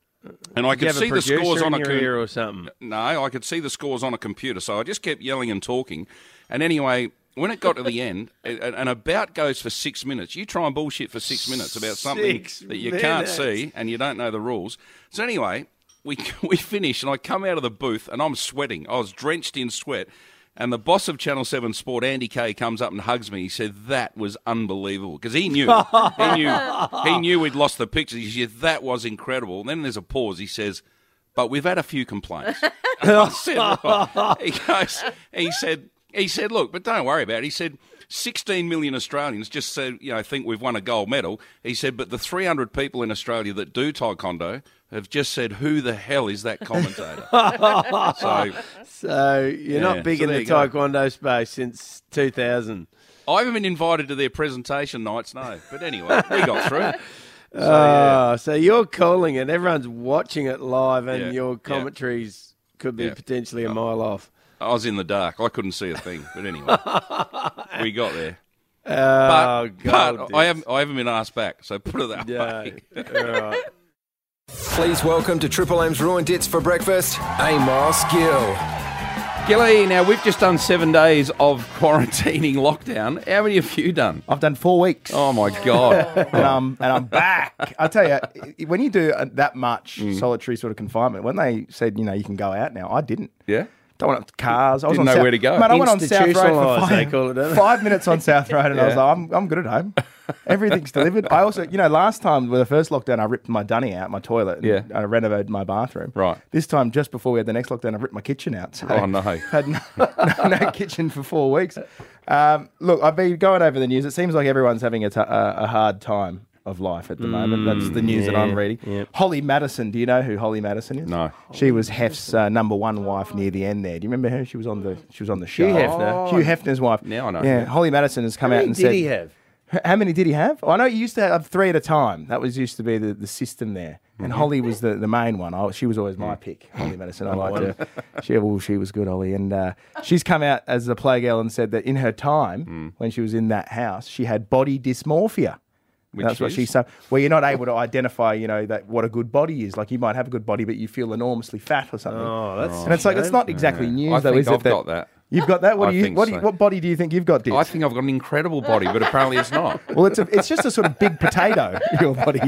And I Did you could have a see the producer scores on in a your com- ear or something? No, I could see the scores on a computer, so I just kept yelling and talking. And anyway, when it got to the end, and and a bout goes for six minutes. You try and bullshit for six minutes about something Six that you can't minutes. see and you don't know the rules. So anyway, we we finish, and I come out of the booth, and I'm sweating. I was drenched in sweat. And the boss of Channel seven Sport, Andy Kay, comes up and hugs me. He said, that was unbelievable. Because he knew. he knew he knew we'd lost the pictures. He said, that was incredible. And then there's a pause. He says, but we've had a few complaints. And I said, right. He goes, he said, he said, look, but don't worry about it. He said, sixteen million Australians just said, you know, think we've won a gold medal. He said, but the three hundred people in Australia that do Taekwondo have just said, who the hell is that commentator? so, So you're Yeah, not big so in there the you go. Taekwondo space since two thousand. I haven't been invited to their presentation nights, no. But anyway, we got through. So, Oh, so you're calling it. Everyone's watching it live, and Yeah, your yeah. commentaries could be Yeah. potentially a mile off. I was in the dark. I couldn't see a thing. But anyway, we got there. Oh, but, God. but I haven't, I haven't been asked back, so put it that Yeah. way. All right. Please welcome to Triple M's Ruined Dits for breakfast, Amos Gill. Gilly, now we've just done seven days of quarantining lockdown. How many have you done? I've done four weeks. Oh, my God. and, I'm, and I'm back. I'll tell you, when you do uh, that much Mm. solitary sort of confinement, when they said, you know, you can go out now, I didn't. Yeah? Don't want up cars. I was Didn't on know South, where to go. Mate, I went on South Road for Institutionalised, they five, call it, don't they? five minutes on South Road, and I was Yeah. like, I'm, I'm good at home. Everything's delivered. I also, you know, last time with the first lockdown, I ripped my dunny out, my toilet, and Yeah. I renovated my bathroom. Right. This time, just before we had the next lockdown, I ripped my kitchen out. So Oh, no. had no, no, no kitchen for four weeks. Um, look, I've been going over the news. It seems like everyone's having a, t- a, a hard time of life at the moment. That's the news that I'm yeah, reading. yeah. Holly Madison. Do you know who Holly Madison is? No. She was Hef's uh, number one wife near the end there. Do you remember her? She was on the she was on the show. Hugh Hefner. Hugh Hefner's wife. Now I know. Yeah. Holly Madison has come How out many and did said. he have? H- How many did he have? I know he used to have three at a time. That was used to be the, the system there. And Holly was the, the main one. I, she was always my pick, Holly Madison. I liked her. She, well, she was good, Holly. And uh, she's come out as a playgirl and said that in her time, when she was in that house, she had body dysmorphia. Which That's what is? she said. Well, you're not able to identify, you know, that what a good body is. Like you might have a good body, but you feel enormously fat or something. Oh, that's and it's like a it's shame. not exactly Yeah. news, I though, think is it? I've got that. You've got that. What I do you? think What, do so. you, what body do you think you've got, Dits? I think I've got an incredible body, but apparently it's not. Well, it's a, it's just a sort of big potato, your body.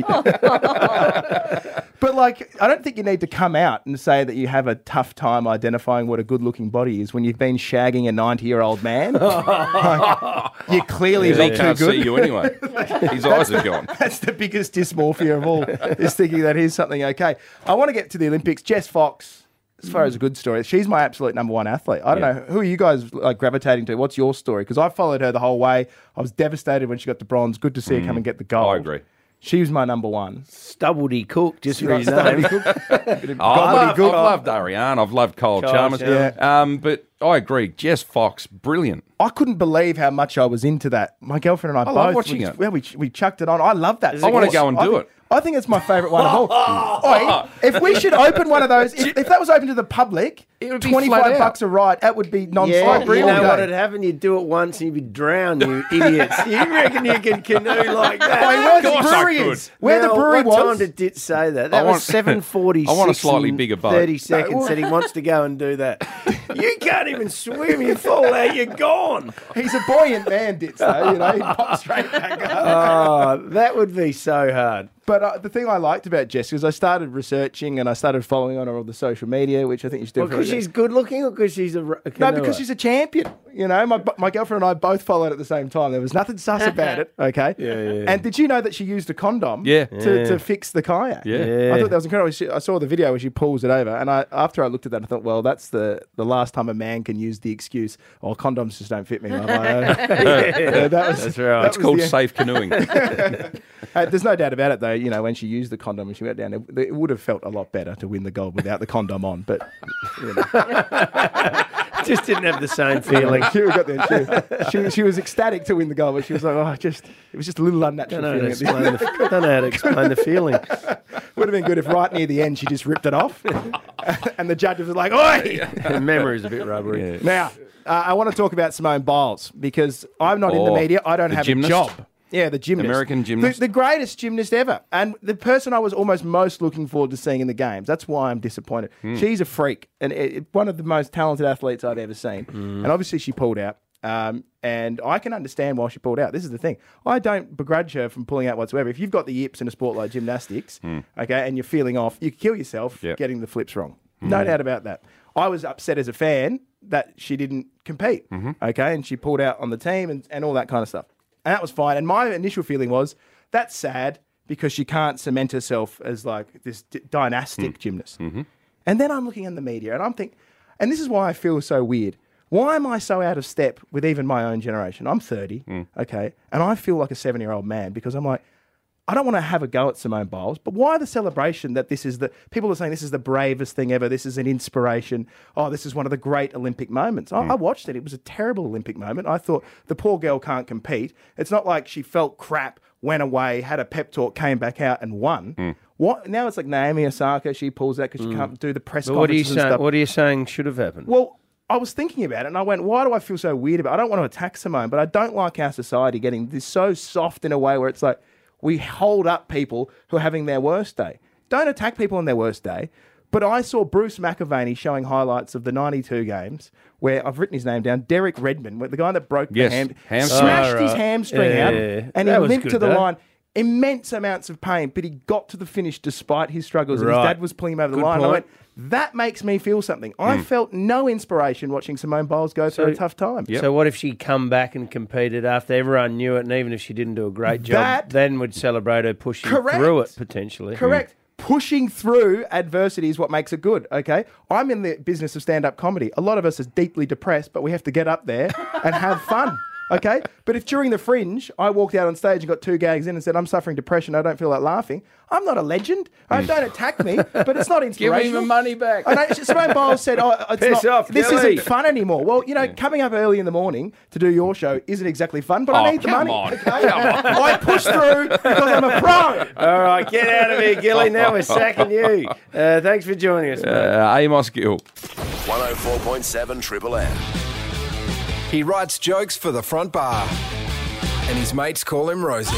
But like, I don't think you need to come out and say that you have a tough time identifying what a good-looking body is when you've been shagging a ninety-year-old man. Like, you're clearly Yeah, not he too can't good. see you anyway. His eyes are gone. That's the biggest dysmorphia of all, is thinking that here's something okay. I want to get to the Olympics. Jess Fox, as far as a good story, she's my absolute number one athlete. I don't Yeah. know, who are you guys like gravitating to? What's your story? Because I followed her the whole way. I was devastated when she got the bronze. Good to see her come and get the gold. I agree. She was my number one. Stubbledy Cook, just for his Stubbledy name. Cook. Oh, I've, loved, Gobbledygook. I've loved Ariane. I've loved Cole Cole Chalmers. Chalmers. Um, but I agree. Jess Fox, brilliant. I couldn't believe how much I was into that. My girlfriend and I, I both. love watching we, it. Yeah, we, we chucked it on. I love that. I wanna go and I do think- it. I think it's my favourite one of all. Oi, if we should open one of those, if, if that was open to the public, It would be twenty-five flat out. bucks a ride, that would be non-stop. Yeah, you all know day. what would happen? You'd do it once and you'd be drowned, you idiots. You reckon you can canoe like that? Oi, where Of the course I brewery could. is? Where Now, the brewery what time was? did Dit say that? I That want- was seven forty-six I want a slightly and bigger boat. thirty seconds said he wants to go and do that. You can't even swim. You fall out, you're gone. He's a buoyant man, Ditz, though. You know, he pops straight back up. Oh, that would be so hard. But uh, the thing I liked about Jess is I started researching and I started following on her all the social media, which I think you should do. Well, for because her. she's good looking or because she's a, a No, canoer? because she's a champion. You know, my my girlfriend and I both followed at the same time. There was nothing sus about it. Okay. Yeah, yeah, yeah. And did you know that she used a condom? Yeah. To, Yeah. to fix the kayak. Yeah. Yeah. I thought that was incredible. She, I saw the video where she pulls it over, and I after I looked at that, I thought, well, that's the, the last time a man can use the excuse, "Oh, condoms just don't fit me." I'm like, oh. Yeah, that was, That's right. that It's was called the- safe canoeing. Hey, there's no doubt about it, though. You know, when she used the condom and she went down, it, it would have felt a lot better to win the gold without the condom on. But you know. just didn't have the same feeling. she, got there, she, she, she was ecstatic to win the goal, but she was like, oh, just it was just a little unnatural Don't know, how to feeling. At the explain the, don't know how to explain the feeling. Would have been good if right near the end she just ripped it off, and the judge was like, "Oi!" Memory's a bit rubbery. Now, uh, I want to talk about Simone Biles because I'm not in the Oh, media. I don't the have gymnast? a job. Yeah, the gymnast. American gymnast? The, the greatest gymnast ever. And the person I was almost most looking forward to seeing in the games. That's why I'm disappointed. Hmm. She's a freak and it, it- one of the most talented athletes I've ever seen. Hmm. And obviously she pulled out. Um, and I can understand why she pulled out. This is the thing. I don't begrudge her from pulling out whatsoever. If you've got the yips in a sport like gymnastics, okay, and you're feeling off, you kill yourself Hmm. Yep. getting the flips wrong. No doubt about that. I was upset as a fan that she didn't compete, Mm-hmm. okay, and she pulled out on the team and, and all that kind of stuff. And that was fine. And my initial feeling was, that's sad because she can't cement herself as like this d- dynastic gymnast. Mm-hmm. And then I'm looking in the media and I'm thinking, and this is why I feel so weird. Why am I so out of step with even my own generation? I'm thirty, okay, and I feel like a seven-year-old man because I'm like, I don't want to have a go at Simone Biles, but why the celebration that this is the... People are saying this is the bravest thing ever, this is an inspiration, oh, this is one of the great Olympic moments. I, I watched it, it was a terrible Olympic moment. I thought, the poor girl can't compete. It's not like she felt crap, went away, had a pep talk, came back out and won. What Now it's like Naomi Osaka, she pulls out because she can't do the press But what are you conferences and saying? stuff. What are you saying should have happened? Well, I was thinking about it and I went, why do I feel so weird about it? I don't want to attack Simone, but I don't like our society getting this so soft in a way where it's like, we hold up people who are having their worst day. Don't attack people on their worst day. But I saw Bruce McAvaney showing highlights of the ninety-two games where I've written his name down, Derek Redmond, the guy that broke Yes, the ham, hamstring. smashed Oh, his right. hamstring Yeah, out, yeah, yeah. and That he was limped good, to the though. line. Immense amounts of pain, but he got to the finish despite his struggles, and Right. his dad was pulling him over the Good line. And I point. went, that makes me feel something. I felt no inspiration watching Simone Biles go through a tough time. So what if she come back and competed after everyone knew it, and even if she didn't do a great job, That- then would celebrate her pushing Correct. through it potentially? Correct. Pushing through adversity is what makes it good, okay? I'm in the business of stand-up comedy. A lot of us are deeply depressed, but we have to get up there and have fun, Okay, but if during the Fringe I walked out on stage and got two gags in and said I'm suffering depression, I don't feel like laughing, I'm not a legend. I don't attack me, but it's not Give inspirational. him the money back. I know, Simone Biles said, "Oh, it's Piss not, off, this Gilly." isn't fun anymore." Well, you know, coming up early in the morning to do your show isn't exactly fun, but Oh, I need the come money. on. Okay? Come on. I push through because I'm a pro. All right, get out of here, Gilly. Now we're sacking you. Uh, thanks for joining us, mate. Uh, Amos Gill. one oh four point seven Triple M. He writes jokes for the front bar, and his mates call him Rosie.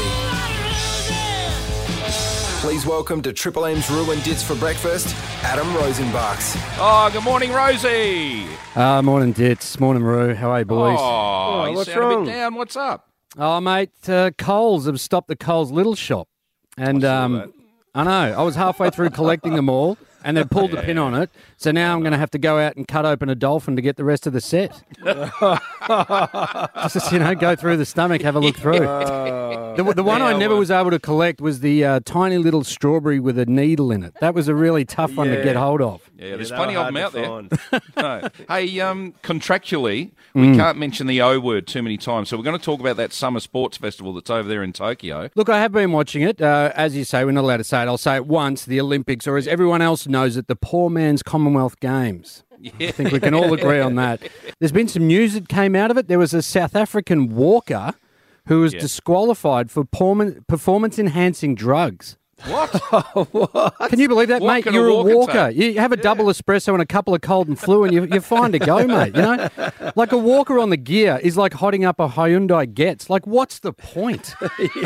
Please welcome to Triple M's Ruin Dits for Breakfast, Adam Rosenbachs. Oh, good morning, Rosie. Uh, morning, Dits. Morning, Roo. How are you, boys? Oh, you what's sound a wrong? bit down. What's up? Oh, mate, uh, Coles have stopped the Coles Little Shop. And um, I know, I was halfway through collecting them all, and they pulled the pin on it. So now I'm going to have to go out and cut open a dolphin to get the rest of the set. Just, you know, go through the stomach, have a look through. The, the one I Yeah, never well- was able to collect was the uh, tiny little strawberry with a needle in it. That was a really tough one to Yeah. get hold of. Yeah, there's they plenty were of them out hard there. to No. Hey, um, contractually, we Mm. can't mention the O word too many times, so we're going to talk about that summer sports festival that's over there in Tokyo. Look, I have been watching it. Uh, as you say, we're not allowed to say it. I'll say it once, the Olympics, or as everyone else knows it, the poor man's Commonwealth Games. I think we can all agree on that. There's been some news that came out of it. There was a South African walker who was Yeah. disqualified for performance-enhancing drugs. What? Can you believe that, What mate? can a You're a walker walker. take? You have a double espresso and a couple of cold and flu, and you, you're fine to go, mate. You know, like a walker on the gear is like hotting up a Hyundai Getz. Like, what's the point?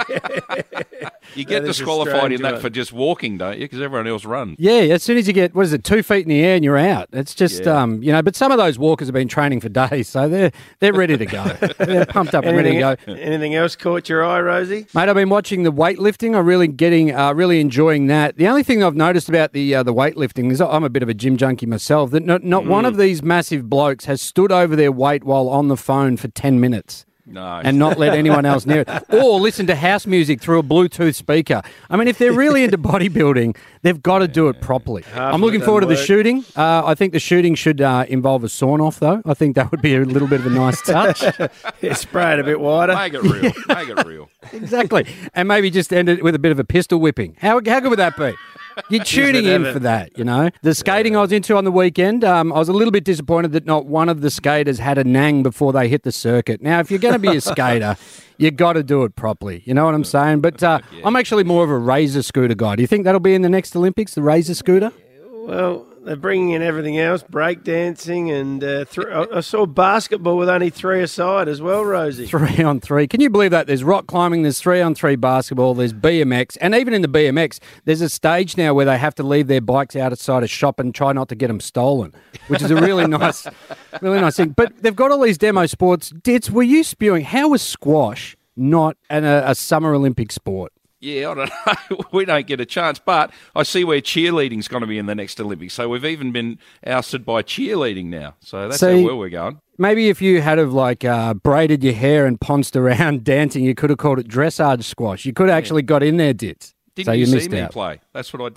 You get That is a disqualified strange in that one. for just walking, don't you? Because everyone else runs. Yeah, as soon as you get, what is it, two feet in the air and you're out. It's just, Yeah. um, you know, but some of those walkers have been training for days, so they're they're ready to go. They're pumped up and ready to Anything, go. anything else caught your eye, Rosie? Mate, I've been watching the weightlifting. I'm really getting, uh, really enjoying that. The only thing I've noticed about the uh, the weightlifting is I'm a bit of a gym junkie myself. That not, not one of these massive blokes has stood over their weight while on the phone for ten minutes. No. And not let anyone else near it. Or listen to house music through a Bluetooth speaker. I mean, if they're really into bodybuilding, they've got to do it properly. Half I'm of looking it forward to the doesn't shooting. Uh, I think the shooting should uh, involve a sawn-off, though. I think that would be a little bit of a nice touch. Yeah, spray it a bit wider. Make it real. Make it real. Exactly. And maybe just end it with a bit of a pistol whipping. How, how good would that be? You're tuning in for that, you know. The skating I was into on the weekend, um, I was a little bit disappointed that not one of the skaters had a nang before they hit the circuit. Now, if you're going to be a skater, you got to do it properly. You know what I'm saying? But uh, I'm actually more of a razor scooter guy. Do you think that'll be in the next Olympics, the razor scooter? Well, they're bringing in everything else, breakdancing, and uh, th- I I saw basketball with only three aside as well, Rosie. Three on three. Can you believe that? There's rock climbing, there's three on three basketball, there's B M X, and even in the B M X, there's a stage now where they have to leave their bikes outside a shop and try not to get them stolen, which is a really nice, really nice thing. But they've got all these demo sports. Dits, were you spewing? How was squash not an, a, a summer Olympic sport? Yeah, I don't know. We don't get a chance, but I see where cheerleading's going to be in the next Olympics. So we've even been ousted by cheerleading now. So that's See, how well we're going. Maybe if you had have like uh, braided your hair and ponced around dancing, you could have called it dressage squash. You could have actually got in there, Dits. Didn't so you, you, see missed me out. play? That's what I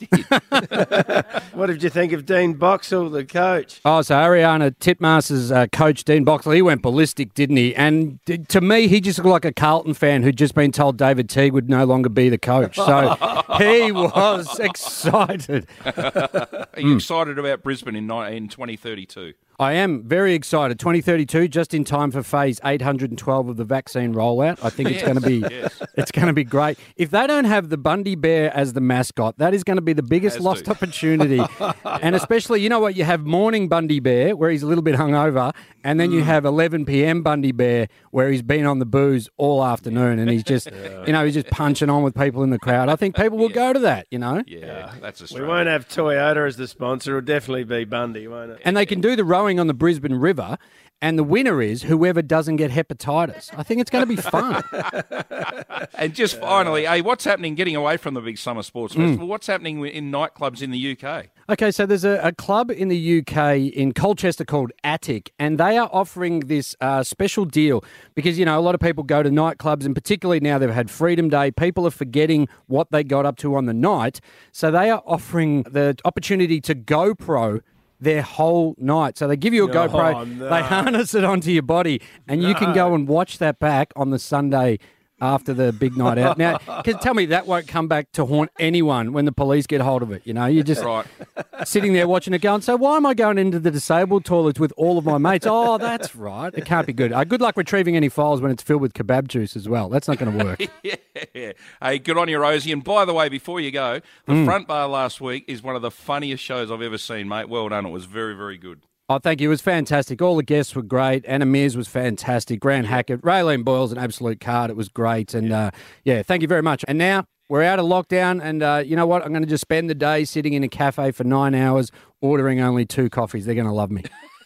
did. What did you think of Dean Boxall, the coach? Oh, so Ariana Titmaster's uh, coach, Dean Boxall, he went ballistic, didn't he? And d- to me, he just looked like a Carlton fan who'd just been told David Teague would no longer be the coach. So he was excited. Are you excited about Brisbane in, ni- in twenty thirty-two? I am very excited. twenty thirty-two, just in time for phase eight hundred twelve of the vaccine rollout. I think it's Yes, going to be yes. it's going to be great. If they don't have the Bundy Bear as the mascot, that is going to be the biggest Has lost to. opportunity. And especially, you know what, you have morning Bundy Bear where he's a little bit hungover, and then Mm. you have eleven p.m. Bundy Bear where he's been on the booze all afternoon and he's just, you know, he's just punching on with people in the crowd. I think people will go to that, you know. Yeah, that's a We won't have Toyota as the sponsor. It'll definitely be Bundy, won't it? And they can do the rowing on the Brisbane River, and the winner is whoever doesn't get hepatitis. I think it's going to be fun. And just finally, hey, what's happening, getting away from the big summer sports Mm. festival, what's happening in nightclubs in the U K? Okay, so there's a, a club in the U K in Colchester called Attic, and they are offering this uh, special deal because, you know, a lot of people go to nightclubs, and particularly now they've had Freedom Day, people are forgetting what they got up to on the night. So they are offering the opportunity to GoPro their whole night. So they give you a Oh, GoPro, no. they harness it onto your body, and you can go and watch that back on the Sunday after the big night out. Now, 'cause tell me that won't come back to haunt anyone when the police get hold of it. You know, you're just Right. sitting there watching it going, so why am I going into the disabled toilets with all of my mates? Oh, that's right. It can't be good. Uh, good luck retrieving any files when it's filled with kebab juice as well. That's not going to work. Yeah. Hey, good on you, Rosie. And by the way, before you go, the Mm. front bar last week is one of the funniest shows I've ever seen, mate. Well done. It was very, very good. Oh, thank you. It was fantastic. All the guests were great. Anna Mears was fantastic. Grant Hackett. Raylene Boyle's an absolute card. It was great. And, uh, yeah, thank you very much. And now we're out of lockdown. And uh, you know what? I'm going to just spend the day sitting in a cafe for nine hours ordering only two coffees. They're going to love me.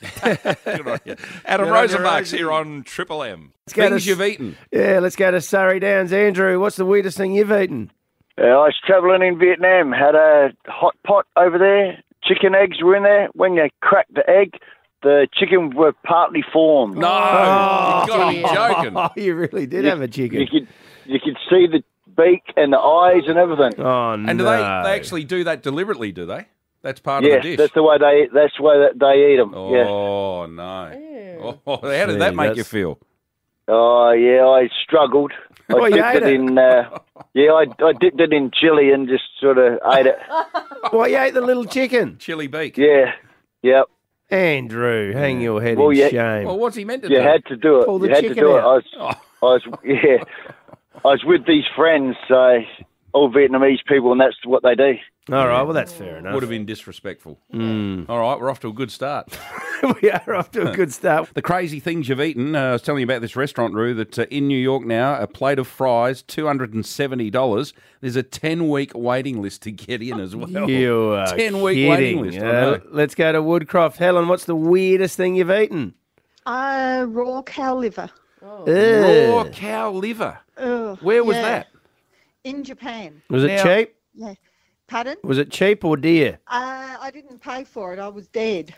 Good on you. Adam Good on you, Rosenbach's Rosie. here on Triple M. Let's go Things to- you've eaten. Yeah, let's go to Surrey Downs. Andrew, what's the weirdest thing you've eaten? Uh, I was travelling in Vietnam, had a hot pot over there. Chicken eggs were in there. When you cracked the egg, the chicken were partly formed. No, you've got to be joking. Oh, you really did You- have a chicken. You could, you could see the beak and the eyes and everything. Oh, And do they, they actually do that deliberately, do they? That's part Yes, of the dish. that's the way they. That's the way that they eat them. Yeah. Oh, no. Oh, how did that Gee, make you that's- feel? Oh yeah, I struggled. I Oh, you dipped ate it it? in. Uh, yeah, I, I dipped it in chili and just sort of ate it. Well, you ate the little chicken. Chili beak. Yeah. Yep. Andrew, hang your head Well, in yeah. shame. Well, what's he meant to You do? had to do it. Pull the you had to chicken do out. it. I was, I was, yeah. I was with these friends, so all Vietnamese people, and that's what they do. All right, well, that's fair enough. Would have been disrespectful. Mm. All right, we're off to a good start. We are off to a good start. The crazy things you've eaten. Uh, I was telling you about this restaurant, Roo, that uh, in New York now, a plate of fries, two hundred seventy dollars. There's a ten-week waiting list to get in as well. You are ten-week waiting list. I Uh, know. let's go to Woodcroft. Helen, what's the weirdest thing you've eaten? Uh, raw cow liver. Raw cow liver. Ugh, Where was yeah. that? In Japan. Was it cheap? Yeah. Pardon? Was it cheap or dear? Uh, I didn't pay for it. I was dead.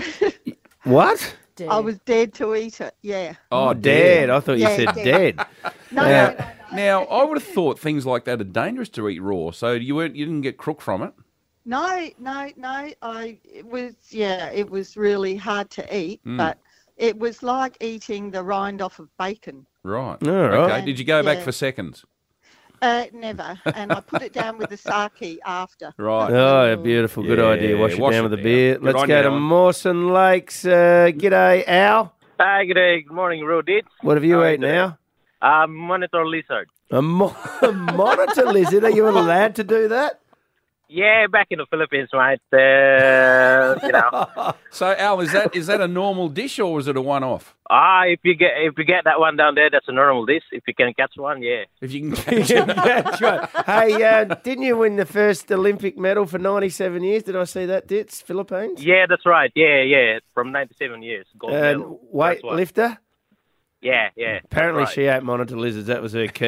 What? I was dead to eat it. Yeah. Oh, dead. I thought you Yeah, said dead. dead. No, Yeah. no, no. Now, I would have thought things like that are dangerous to eat raw, so you weren't, you didn't get crook from it. No, no, no. I it was yeah, it was really hard to eat, Mm. but it was like eating the rind off of bacon. Right. All right. Okay. Did you go back Yeah. for seconds? Uh, never, and I put it down with the sake after. Right. Oh, beautiful. Good Yeah, idea. Wash it wash down it with a down. beer. Good Let's on go you, to Alan. Mawson Lakes. Uh, g'day, Al. Hi, good day. Good morning, Real Dits. What have you How are eaten, today? Al? Uh, monitor lizard. A, mo- a monitor lizard? Are you allowed to do that? Yeah, back in the Philippines, mate. Uh, you know. So, Al, is that is that a normal dish or was it a one-off? Ah, if you get if you get that one down there, that's a normal dish. If you can catch one, yeah. If you can catch That's right. Hey, uh, didn't you win the first Olympic medal for ninety-seven years? Did I see that, Dits? Philippines? Yeah, that's right. Yeah, yeah. From ninety-seven years. Gold And medal. That's what- weightlifter? Yeah, yeah. that's Apparently right. she ate monitor lizards. That was her key.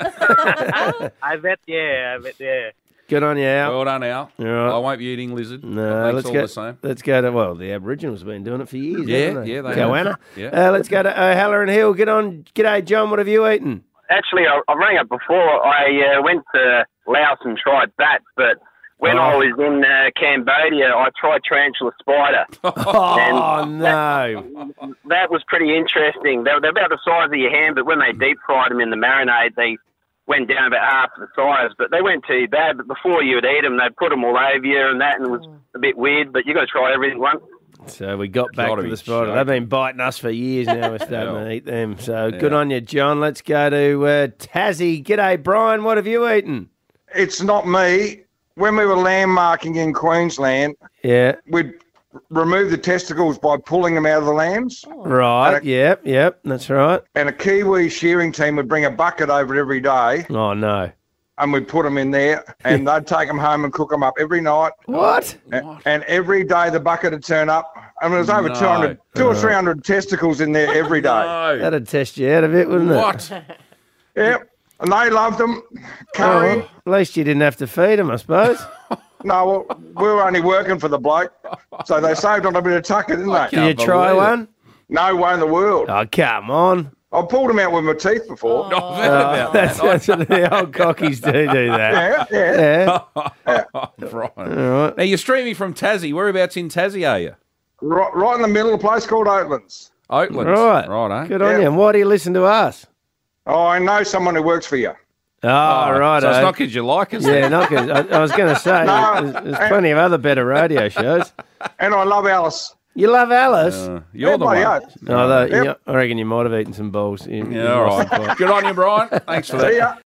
I bet, yeah, I bet, yeah. Good on you, Al. Well done, Al. All right. I won't be eating lizard. No, Thanks let's all go. the same. Let's go to well, the Aboriginals have been doing it for years. Yeah, haven't they? yeah, they Goanna. have. Yeah. Uh, let's go to O'Halloran Hill. Get on. G'day, John. What have you eaten? Actually, I, I rang up before. I uh, went to Laos and tried that, but when Oh. I was in uh, Cambodia, I tried tarantula spider. Oh no! That was pretty interesting. They were, they're about the size of your hand, but when they deep fried them in the marinade, they went down about half the size. But they weren't too bad. But before you would eat them, they'd put them all over you and that, and it was a bit weird. But you got to try everything once. So we got back Gotta to be the spider. joking. They've been biting us for years now. We're starting Yeah. to eat them. So Yeah. good on you, John. Let's go to uh, Tassie. G'day, Brian. What have you eaten? It's not me. When we were landmarking in Queensland, Yeah. we'd remove the testicles by pulling them out of the lambs. Right. And a, Yep. Yep. That's right. and a Kiwi shearing team would bring a bucket over it every day, Oh no. and we'd put them in there, and they'd take them home and cook them up every night. What? And, and every day the bucket would turn up. I mean, there was over No. two hundred, two or three hundred testicles in there every day. That'd test you out of it, wouldn't it? What? Yep. And they loved them. Curry. Oh, well, at least you didn't have to feed them, I suppose. No, well, we were only working for the bloke, so they saved on a bit of tucker, didn't they? Did you try one? No way in the world. Oh, come on. I pulled them out with my teeth before. I've heard about that's, that. that's what the old cockies do do that. Yeah, yeah. Yeah. Right. All right. Now, you're streaming from Tassie. Whereabouts in Tassie are you? Right, right in the middle of a place called Oatlands. Oatlands. Right. Right, eh? Good on you. And why do you listen to us? Oh, I know someone who works for you. Oh, right. So it's not because you like us. Yeah, not because I, I was going to say No, there's, there's plenty of other better radio shows. And I love Alice. You love Alice? Uh, you're Yeah, the bloody one. oath. No, though, Yep. yeah, I reckon you might have eaten some balls. You- Yeah, all right. Good on you, Brian. Thanks for that. See ya.